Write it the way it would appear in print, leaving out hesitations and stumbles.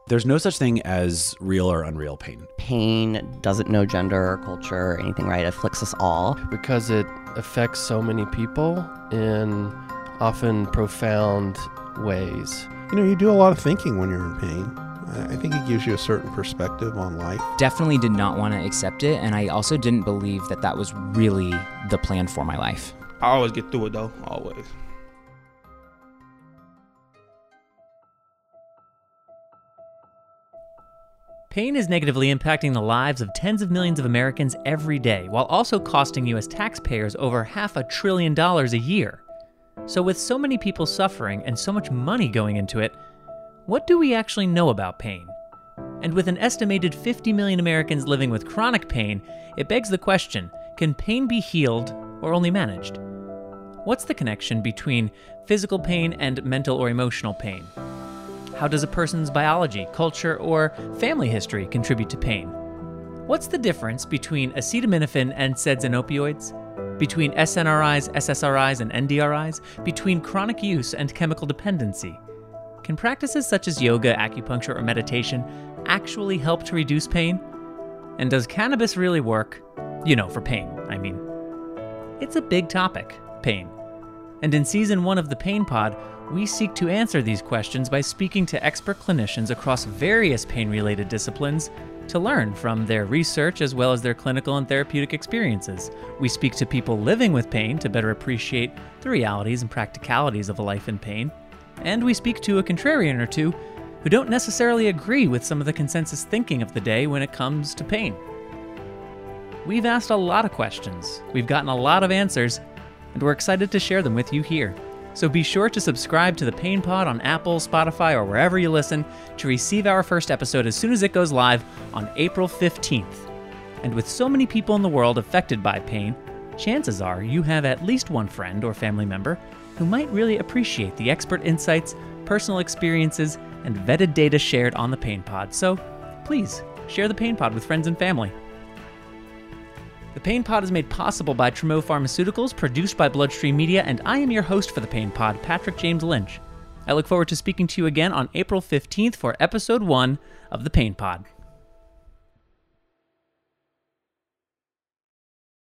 There's no such thing as real or unreal pain. Pain doesn't know gender or culture or anything, right? It afflicts us all. Because it affects so many people in often profound ways. You do a lot of thinking when you're in pain. I think it gives you a certain perspective on life. Definitely did not want to accept it, and I also didn't believe that that was really the plan for my life. I always get through it though, always. Pain is negatively impacting the lives of tens of millions of Americans every day, while also costing U.S. taxpayers over $500 billion a year. So with so many people suffering and so much money going into it, what do we actually know about pain? And with an estimated 50 million Americans living with chronic pain, it begs the question, can pain be healed or only managed? What's the connection between physical pain and mental or emotional pain? How does a person's biology, culture, or family history contribute to pain? What's the difference between acetaminophen, NSAIDs, and opioids? Between SNRIs, SSRIs, and NDRIs? Between chronic use and chemical dependency? Can practices such as yoga, acupuncture, or meditation actually help to reduce pain? And does cannabis really work? For pain, I mean. It's a big topic, pain. And in Season 1 of the Pain Pod, we seek to answer these questions by speaking to expert clinicians across various pain-related disciplines to learn from their research as well as their clinical and therapeutic experiences. We speak to people living with pain to better appreciate the realities and practicalities of a life in pain. And we speak to a contrarian or two who don't necessarily agree with some of the consensus thinking of the day when it comes to pain. We've asked a lot of questions, we've gotten a lot of answers, and we're excited to share them with you here. So be sure to subscribe to the Pain Pod on Apple, Spotify, or wherever you listen to receive our first episode as soon as it goes live on April 15th. And with so many people in the world affected by pain, chances are you have at least one friend or family member who might really appreciate the expert insights, personal experiences, and vetted data shared on the Pain Pod. So please share the Pain Pod with friends and family. The Pain Pod is made possible by Tremo Pharmaceuticals, produced by Bloodstream Media, and I am your host for the Pain Pod, Patrick James Lynch. I look forward to speaking to you again on April 15th for Episode 1 of the Pain Pod.